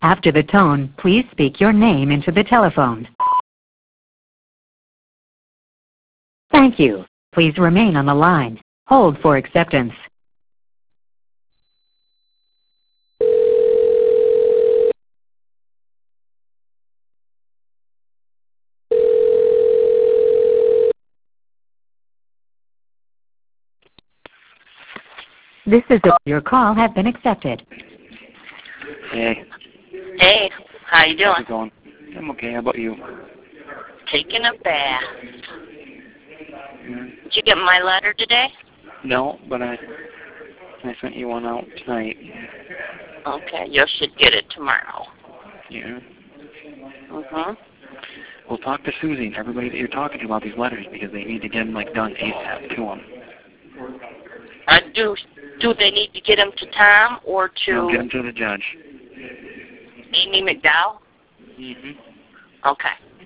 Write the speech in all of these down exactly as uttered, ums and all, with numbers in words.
After the tone, please speak your name into the telephone. Thank you. Please remain on the line. Hold for acceptance. This is a, your call has been accepted. Hey. Hey, how you doing? How's it going? I'm okay. How about you? Taking a bath. Mm. Did you get my letter today? No, but I I sent you one out tonight. Okay, you should get it tomorrow. Yeah. Mhm. Well, talk to Susie and everybody that you're talking to about these letters because they need to get them like done ASAP to them. Uh, do do they need to get them to Tom or to No, get them to the judge. Amy McDowell? Mhm. Okay.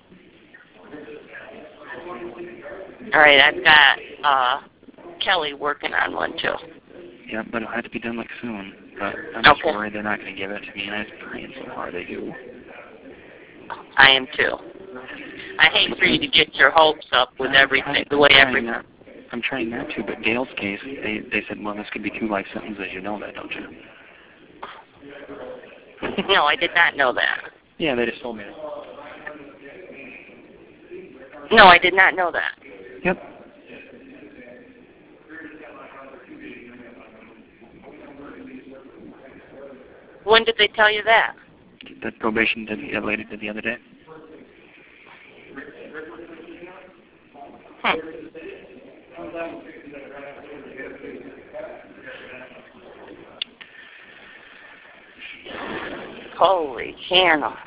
All right, I've got uh, Kelly working on one too. Yeah, but it'll have to be done like soon. But I'm just Okay. worried they're not going to give it to me, and I'm praying so hard they do. I am too. I hate for you to get your hopes up with I'm everything, trying- the way I'm trying everything. not- I'm trying not to, but Gail's case, they they said, well, this could be two life sentences. You know that, don't you? No, I did not know that. Yeah, they just told me that. No, I did not know that. Yep. When did they tell you that? That probation did the lady did the other day. Hmm. Holy Hannah.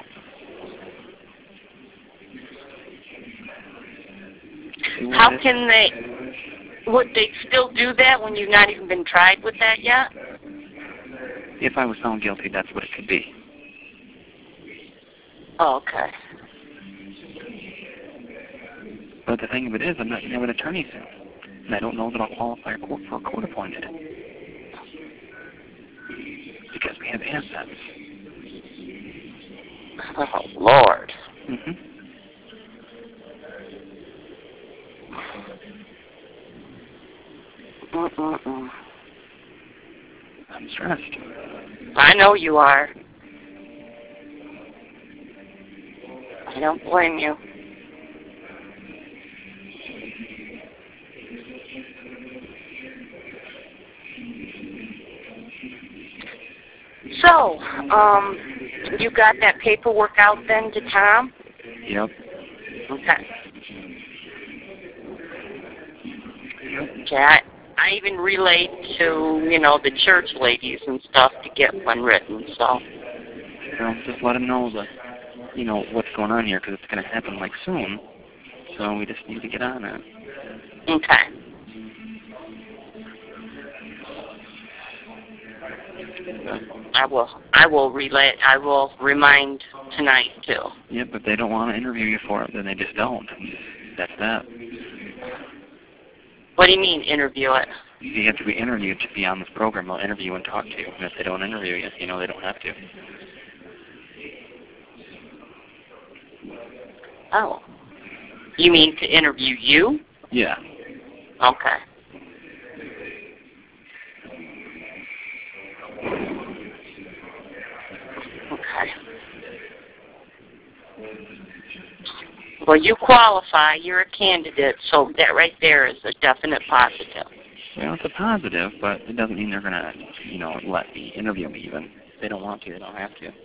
How can they, would they still do that when you've not even been tried with that yet? If I was found guilty, that's what it could be. Oh, okay. But the thing of it is, I'm not going to have an attorney soon. And I don't know that I'll qualify for a court appointed. Because we have assets. Oh, Lord. Mm-hmm. Mm-mm-mm. I'm stressed. I know you are. I don't blame you. So, um, you got that paperwork out then to Tom? Yep. Okay. Yep. Okay, I, I even relayed to, you know, the church ladies and stuff to get one written, so. Well, just let them know that, you know, what's going on here, because it's going to happen, like, soon. So we just need to get on it. Okay. I will, I will relay, I will remind tonight, too. Yep, if they don't want to interview you for it, then they just don't. That's that. What do you mean, interview it? You have to be interviewed to be on this program. They'll interview and talk to you. And if they don't interview you, you know they don't have to. Oh. You mean to interview you? Yeah. Okay. Okay. Well, you qualify. You're a candidate, so that right there is a definite positive. Well, it's a positive, but it doesn't mean they're going to, you know, let me interview me even. If they don't want to, they don't have to.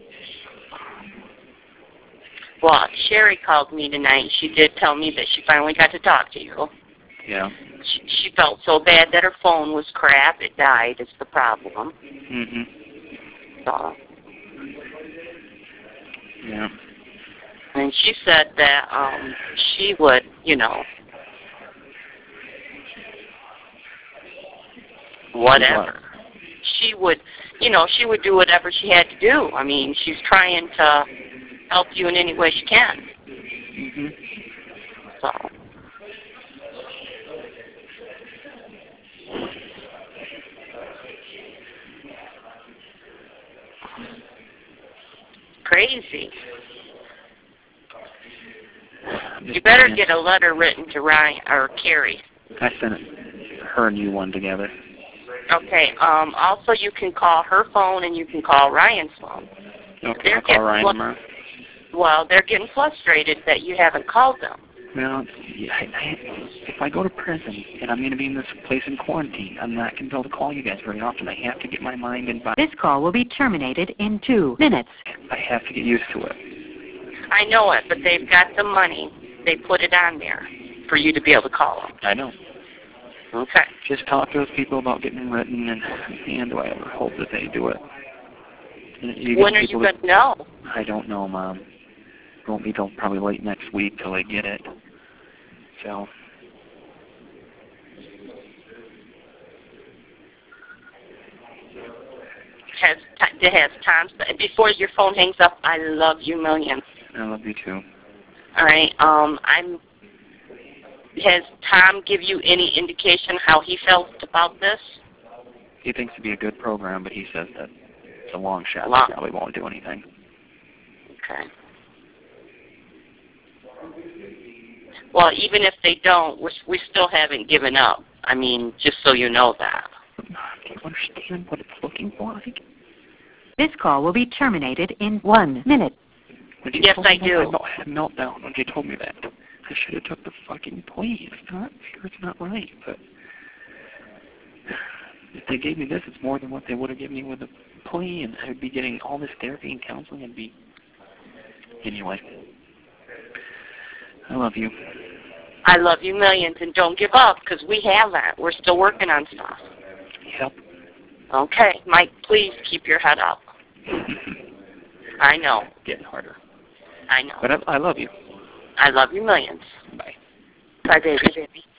Well, Sherry called me tonight. She did tell me that she finally got to talk to you. Yeah. She, she felt so bad that her phone was crap. It died is the problem. Mm-hmm. So. Yeah. And she said that um, she would, you know, whatever. She would, you know, she would do whatever she had to do. I mean, she's trying to help you in any way she can. Mm-hmm. So. crazy. Just You better saying. get a letter written to Ryan or Carrie. I sent her and you one together. Okay. Um, also, you can call her phone and you can call Ryan's phone. Okay, They're I'll call Ryan flu- tomorrow. Well, they're getting frustrated that you haven't called them. Well, yeah, I, I, if I go to prison and I'm going to be in this place in quarantine, I'm not going to be able to call you guys very often. I have to get my mind in. This call will be terminated in two minutes. I have to get used to it. I know it, but they've got the money. They put it on there for you to be able to call them. I know. Okay. Just talk to those people about getting written, and and do I ever hope that they do it. You When are you going to know? I don't know, Mom. It won't be till probably late next week till they get it. So. Has it has Tom's before your phone hangs up? I love you millions. I love you too. All right. Um, I'm. Has Tom give you any indication how he felt about this? He thinks it'd be a good program, but he says that it's a long shot. Long. They probably won't do anything. Okay. Well, even if they don't, we we still haven't given up. I mean, just so you know that. Do you understand what it's looking for? Like, This call will be terminated in one minute. when you Yes, told me I that, do. I had a meltdown when you told me that. I should have took the fucking plea. It's not sure it's not right, but if they gave me this, it's more than what they would have given me with the plea, and I would be getting all this therapy and counseling. I'd be anyway. I love you. I love you millions, and don't give up because we haven't. We're still working on stuff. Yep. Okay, Mike, please keep your head up. I know. Getting harder. I know. But I, I love you. I love you millions. Bye. Bye, baby.